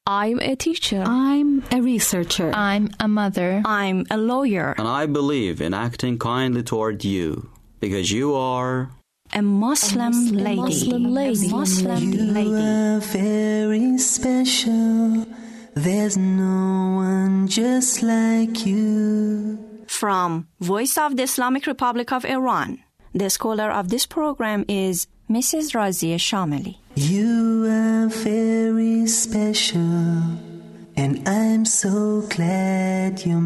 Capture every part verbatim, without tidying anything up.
I'm a teacher. I'm a researcher. I'm a mother. I'm a lawyer. And I believe in acting kindly toward you, because you are a Muslim, a Muslim lady. Muslim lady. A Muslim you lady. are very special. There's no one just like you. From Voice of the Islamic Republic of Iran, the scholar of this program is Missus Razia Shamali. You are very special, and I'm so glad you're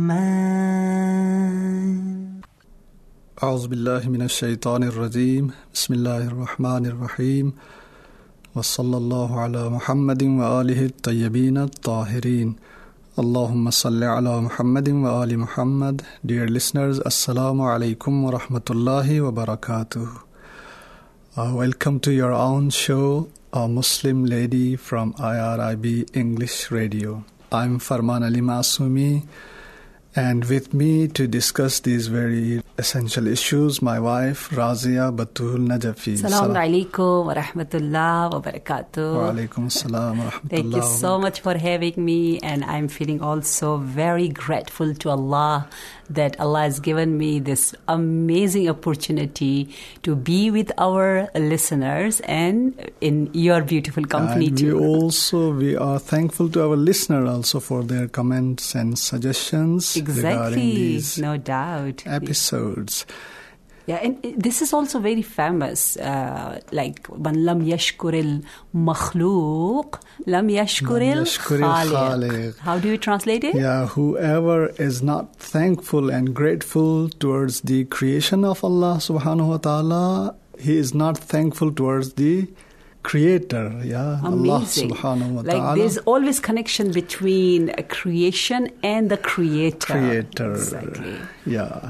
mine. أعوذ بالله من الشيطان الرجيم بسم الله الرحمن الرحيم وصلى الله على محمد وآله الطيبين الطاهرين اللهم صل على محمد وآل محمد. Dear listeners, Assalamu alaikum wa rahmatullahi wa barakatuh. Uh, welcome to your own show, A Muslim Lady from I R I B English Radio. I'm Farman Ali Masumi, and with me to discuss these very essential issues, my wife, Razia Batul Najafi. Assalamu alaikum wa rahmatullah wa barakatuh. Wa alaikum assalam wa rahmatullah. Thank you so much for having me, and I'm feeling also very grateful to Allah that Allah has given me this amazing opportunity to be with our listeners and in your beautiful company and too. We also we are thankful to our listener also for their comments and suggestions exactly, regarding these no doubt episodes. Yeah, and this is also very famous. Uh, like, man lam yashkuril makhluq, lam yashkuril khaliq. How do you translate it? Yeah, whoever is not thankful and grateful towards the creation of Allah subhanahu wa ta'ala, he is not thankful towards the Creator. Yeah, amazing. Allah subhanahu wa ta'ala. Like, there's always connection between a creation and the Creator. Creator. Exactly. Yeah.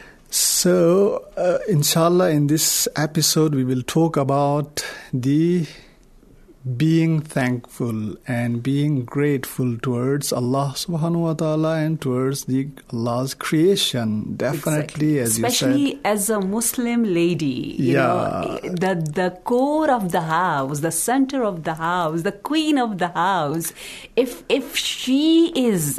So, uh, inshallah, in this episode, we will talk about the being thankful and being grateful towards Allah subhanahu wa ta'ala and towards the Allah's creation. Definitely, exactly. as Especially you said. as a Muslim lady, you yeah. know, the, the core of the house, the center of the house, the queen of the house, if if she is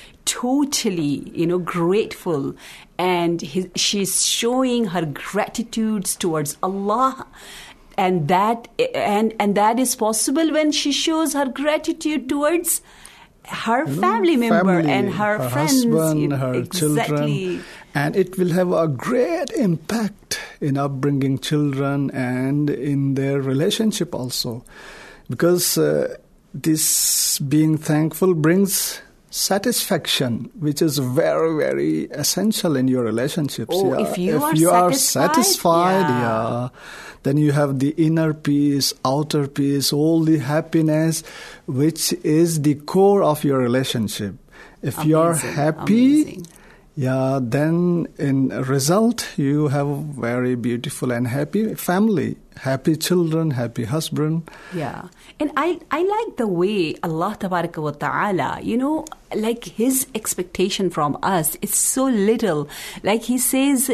totally, you know, grateful, and his, she's showing her gratitude towards Allah, and that and and that is possible when she shows her gratitude towards her you know, family member family, and her, her friends, husband, you know, her exactly. children, and it will have a great impact in upbringing children and in their relationship also, because uh, this being thankful brings satisfaction, which is very, very essential in your relationships. Oh, yeah. if you if are you satisfied, are satisfied yeah. yeah, then you have the inner peace, outer peace, all the happiness, which is the core of your relationship. If amazing, you are happy, amazing. yeah, then in result you have a very beautiful and happy family, happy children, happy husband. Yeah. And I, I like the way Allah Tabaraka wa Ta'ala, you know, like His expectation from us is so little. Like He says,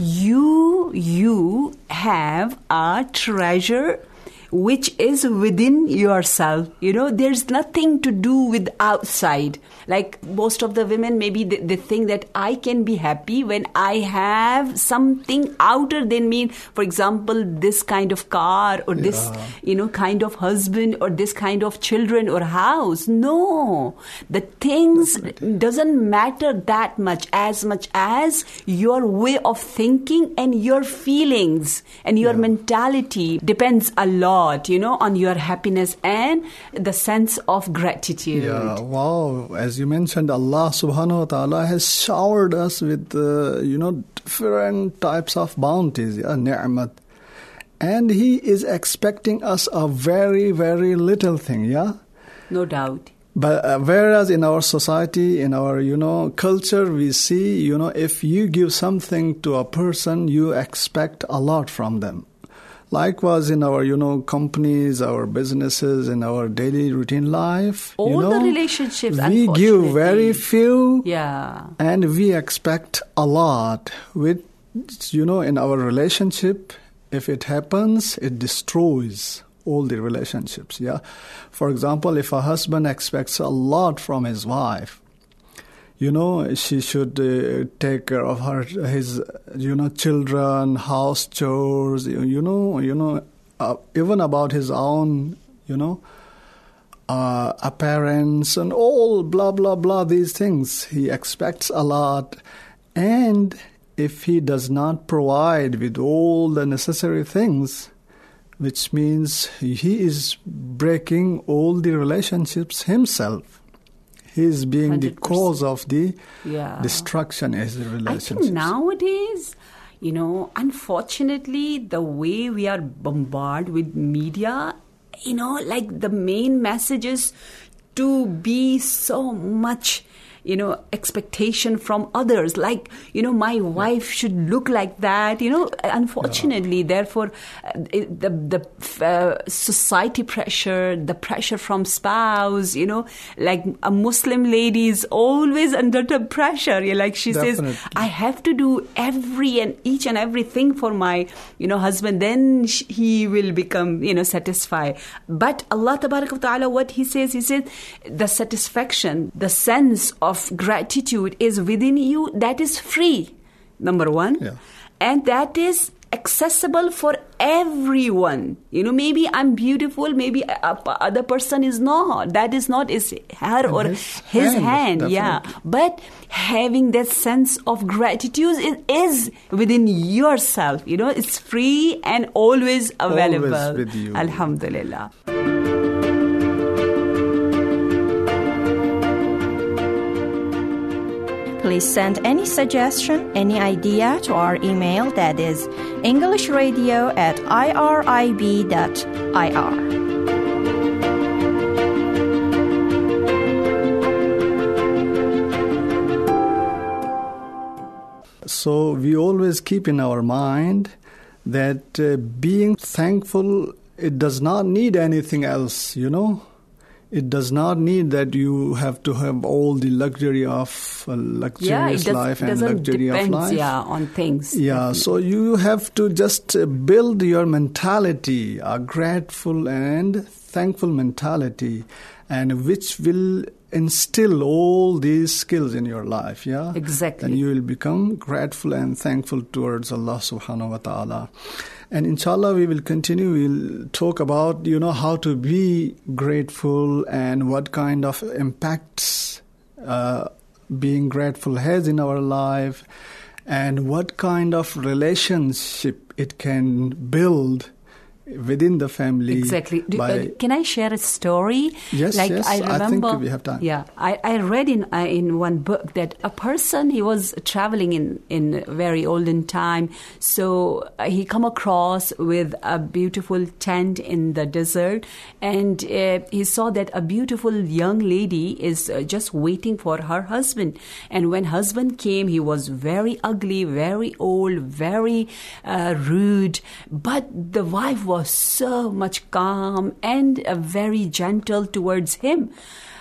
you, you have a treasure which is within yourself. You know, there's nothing to do with outside. Like most of the women, maybe they, they think that I can be happy when I have something outer than me. For example, this kind of car or yeah. this, you know, kind of husband or this kind of children or house. No, the things Definitely. doesn't matter that much, as much as your way of thinking and your feelings and your yeah. mentality depends a lot, you know, on your happiness and the sense of gratitude. Yeah, wow. As you mentioned, Allah subhanahu wa ta'ala has showered us with, uh, you know, different types of bounties, yeah, ni'mat. And He is expecting us a very, very little thing, yeah? No doubt. But uh, whereas in our society, in our, you know, culture, we see, you know, if you give something to a person, you expect a lot from them. Likewise, in our, you know, companies, our businesses, in our daily routine life, all you know, the relationships, we give very few, yeah, and we expect a lot. With, you know, in our relationship, if it happens, it destroys all the relationships. Yeah, for example, if a husband expects a lot from his wife, you know, she should uh, take care of her, his, you know, children, house chores, you, you know, you know, uh, even about his own, you know, uh, appearance and all blah blah blah. These things he expects a lot, and if he does not provide with all the necessary things, which means he is breaking all the relationships himself. He is being one hundred percent the cause of the yeah. destruction as the relationships. I think nowadays, you know, unfortunately, the way we are bombarded with media, you know, like the main message is to be so much, you know, expectation from others. Like, you know, my wife should look like that, you know, unfortunately. Yeah. Therefore, uh, the the uh, society pressure, the pressure from spouse, you know, like a Muslim lady is always under the pressure. Yeah, like she Definitely. says, I have to do every and each and everything for my, you know, husband. Then sh- he will become, you know, satisfied. But Allah Tabaraka wa Ta'ala, what He says, He says, the satisfaction, the sense of of gratitude is within you, that is free, number one. Yeah. And that is accessible for everyone. You know, maybe I'm beautiful, maybe a, a other person is not. That is not is her or his, his hand. hand yeah. But having that sense of gratitude is, is within yourself. You know, it's free and always available. Always with you. Alhamdulillah. Please send any suggestion, any idea to our email, that is englishradio at irib dot I R. So we always keep in our mind that uh, being thankful, it does not need anything else, you know. It does not need that you have to have all the luxury of a luxurious yeah, it does, life and luxury depends, of life. Yeah, on things. Yeah, definitely. So you have to just build your mentality, a grateful and thankful mentality, and which will instill all these skills in your life. Yeah, exactly. And you will become grateful and thankful towards Allah Subhanahu wa Taala. And inshallah, we will continue. We'll talk about, you know, how to be grateful and what kind of impacts uh, being grateful has in our life, and what kind of relationship it can build within the family. Exactly. Do, by, uh, can I share a story? Yes, like, yes. I remember, I think we have time. Yeah, I, I read in uh, in one book that a person, he was traveling in in very olden time, so uh, he come across with a beautiful tent in the desert, and uh, he saw that a beautiful young lady is uh, just waiting for her husband. And when husband came, he was very ugly, very old, very uh, rude, but the wife was so much calm and uh, very gentle towards him.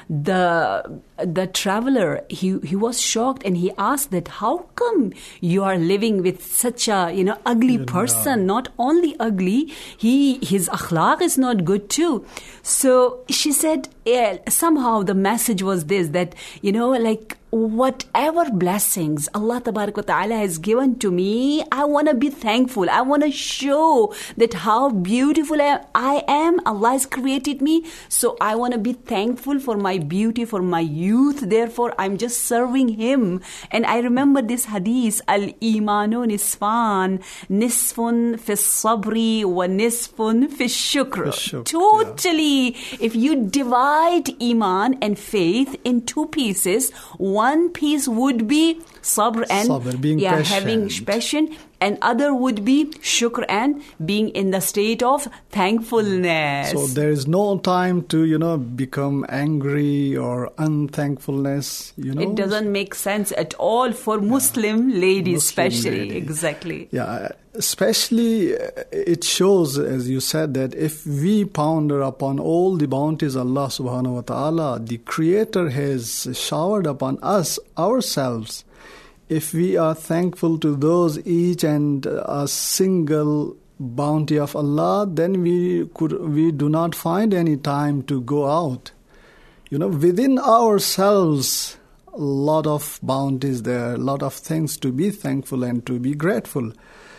The the traveler, he he was shocked, and he asked that, how come you are living with such a, you know, ugly you person? know. Not only ugly, he his akhlaq is not good too. So she said, yeah, somehow the message was this, that, you know, like, whatever blessings Allah Tabarak wa Ta'ala has given to me, I want to be thankful. I want to show that how beautiful I am. Allah has created me. So I want to be thankful for my beauty, for my youth. Therefore, I'm just serving Him. And I remember this hadith, Al-Imanu nisfan, nisfun fi sabri wa nisfun fi shukr. Totally. Yeah. If you divide Iman and faith in two pieces, one piece would be sabr and sabr, being yeah, patient. having passion, and other would be shukr and being in the state of thankfulness. So there is no time to, you know, become angry or unthankfulness, you know. It doesn't make sense at all for Muslim yeah. ladies, Muslim especially. Lady. Exactly. Yeah, especially it shows, as you said, that if we ponder upon all the bounties Allah Subhanahu wa Ta'ala, the Creator has showered upon us, ourselves, if we are thankful to those each and a single bounty of Allah, then we could we do not find any time to go out. You know, within ourselves, a lot of bounties there, a lot of things to be thankful and to be grateful.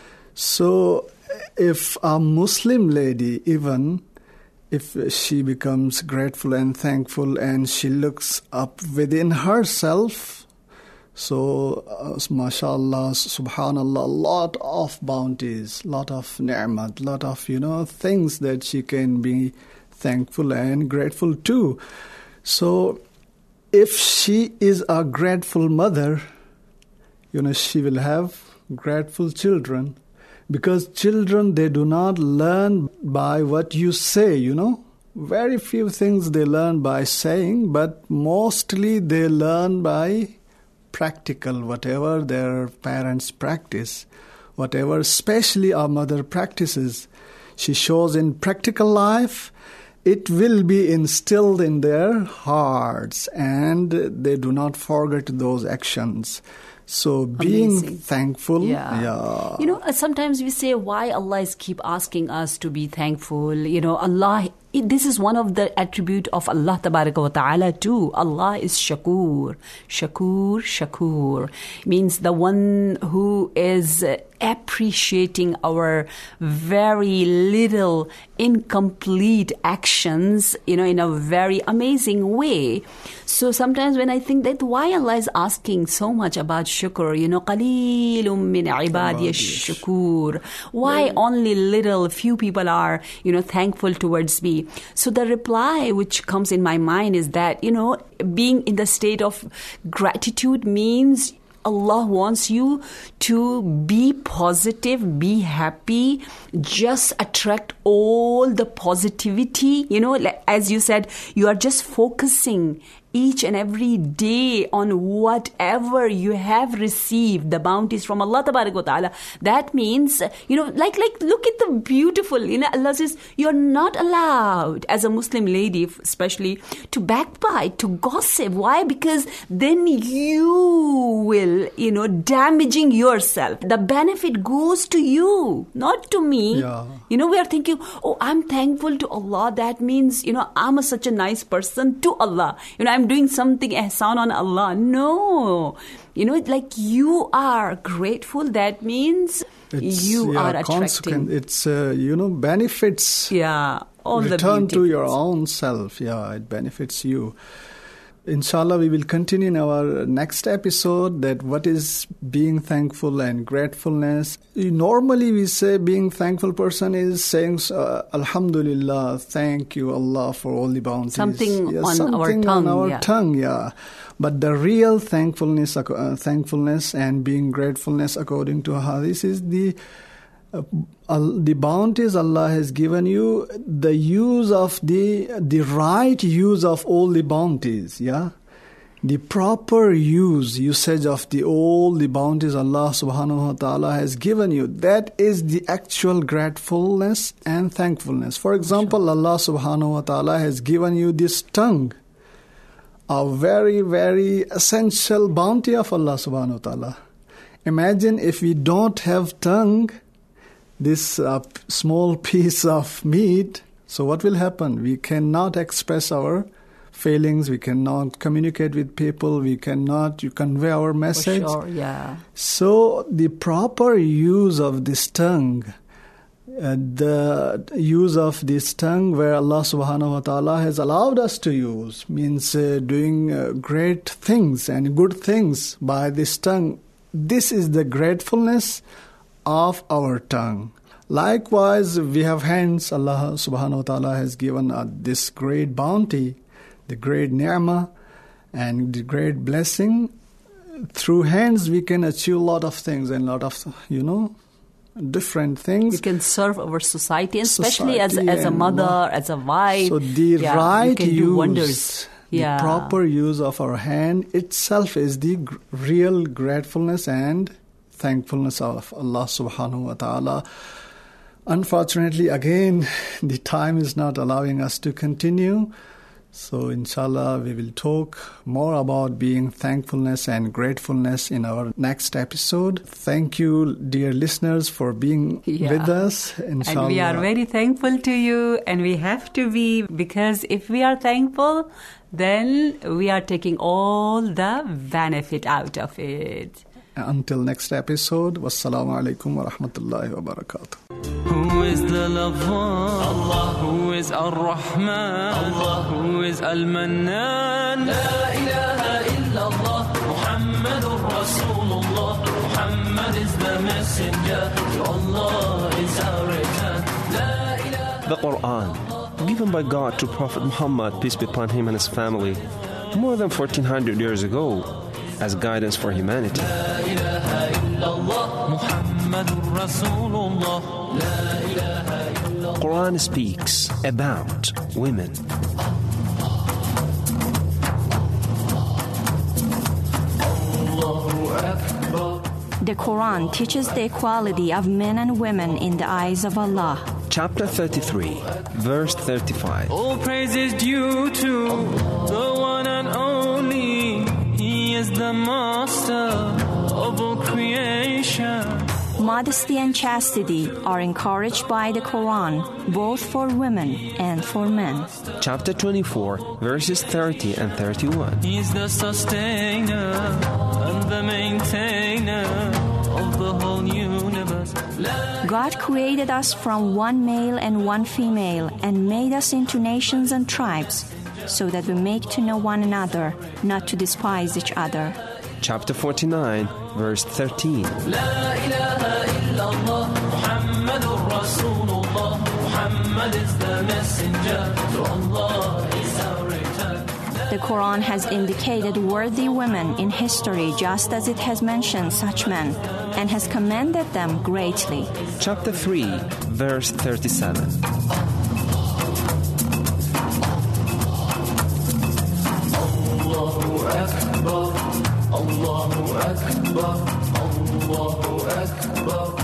So if a Muslim lady, even if she becomes grateful and thankful and she looks up within herself, so uh, mashallah, subhanallah, a lot of bounties, lot of ni'mat, lot of, you know, things that she can be thankful and grateful to. So if she is a grateful mother, you know, she will have grateful children. Because children, they do not learn by what you say, you know. Very few things they learn by saying, but mostly they learn by practical, whatever their parents practice, whatever especially our mother practices. She shows in practical life, it will be instilled in their hearts, and they do not forget those actions. So being Amazing. thankful, yeah. yeah. You know, uh, sometimes we say why Allah is keep asking us to be thankful. You know, Allah, it, this is one of the attribute of Allah Tabaraka wa Ta'ala too. Allah is Shakur. Shakur, Shakur. Means the one who is uh, appreciating our very little incomplete actions, you know, in a very amazing way. So sometimes when I think that why Allah is asking so much about shukr, you know, قَلِيلٌ مِّنْ عِبَادِيَ الشُّكُورِ. Why yeah. only little, few people are, you know, thankful towards me? So the reply which comes in my mind is that, you know, being in the state of gratitude means Allah wants you to be positive, be happy, just attract all the positivity. You know, like, as you said, you are just focusing each and every day on whatever you have received, the bounties from Allah Tabaraka wa Ta'ala. That means, you know, like, like, look at the beautiful, you know, Allah says, you're not allowed as a Muslim lady, especially, to backbite, to gossip. Why? Because then you will, you know, damaging yourself. The benefit goes to you, not to me. Yeah. You know, we are thinking, oh, I'm thankful to Allah. That means, you know, I'm a, such a nice person to Allah. You know, I'm doing something ihsan on Allah. No. You know, like you are grateful. That means it's, you yeah, are attracting. Consequent. It's, uh, you know, benefits. Yeah. All return the to your own self. Yeah, it benefits you. Inshallah, we will continue in our next episode that what is being thankful and gratefulness. Normally we say being thankful person is saying, uh, Alhamdulillah, thank you Allah for all the bounties. Something yeah, on something our tongue. on our yeah. tongue, yeah. But the real thankfulness, uh, thankfulness and being gratefulness according to Hadith is the Uh, the bounties Allah has given you, the use of the the right use of all the bounties, yeah, the proper use usage of the all the bounties Allah subhanahu wa ta'ala has given you. That is the actual gratefulness and thankfulness. For example, Allah subhanahu wa ta'ala has given you this tongue, a very very essential bounty of Allah subhanahu wa ta'ala. Imagine if we don't have tongue, this uh, small piece of meat, so what will happen? We cannot express our feelings, we cannot communicate with people, we cannot you convey our message. For sure, yeah. So the proper use of this tongue, uh, the use of this tongue where Allah subhanahu wa ta'ala has allowed us to use, means uh, doing uh, great things and good things by this tongue. This is the gratefulness of our tongue. Likewise, we have hands. Allah subhanahu wa ta'ala has given us this great bounty, the great ni'mah, and the great blessing. Through hands, we can achieve a lot of things and a lot of, you know, different things. We can serve our society, and especially society as, as a mother, as a wife. So the yeah, right can use, do wonders. the Yeah. proper use of our hand itself is the gr- real gratefulness and thankfulness of Allah subhanahu wa ta'ala. Unfortunately, again, the time is not allowing us to continue. So inshallah, we will talk more about being thankfulness and gratefulness in our next episode. Thank you, dear listeners, for being Yeah. with us. Inshallah. And we are very thankful to you, and we have to be, because if we are thankful, then we are taking all the benefit out of it. Until next episode, wassalamu alaikum wa rahmatullahi wa barakatuh. Who is the lover? Allah. Who is Ar-Rahman? Allah. Who is Al-Mannan? La ilaha illallah. Muhammadur Rasulullah. Muhammad is the messenger. To Allah is our return. La ilaha. The Quran, given by God to Prophet Muhammad, peace be upon him and his family, more than fourteen hundred years ago, as guidance for humanity. La ilaha illallah. Muhammadur Rasulullah. La ilaha illallah. Quran speaks about women. The Quran teaches the equality of men and women in the eyes of Allah. Chapter thirty-three, verse thirty-five. All praise is due to the one and only. He is the master of all creation. Modesty and chastity are encouraged by the Quran, both for women and for men. Chapter twenty-four, verses thirty and thirty-one. He is the sustainer and the maintainer of the whole universe. God created us from one male and one female and made us into nations and tribes, so that we make to know one another, not to despise each other. Chapter forty-nine, verse thirteen. La ilaha illallah. Muhammadur Rasulullah. Muhammad is the messenger. To Allah is our return. The Quran has indicated worthy women in history just as it has mentioned such men, and has commended them greatly. Chapter three, verse thirty-seven. Allahu Akbar. Allahu Akbar. Allahu Akbar.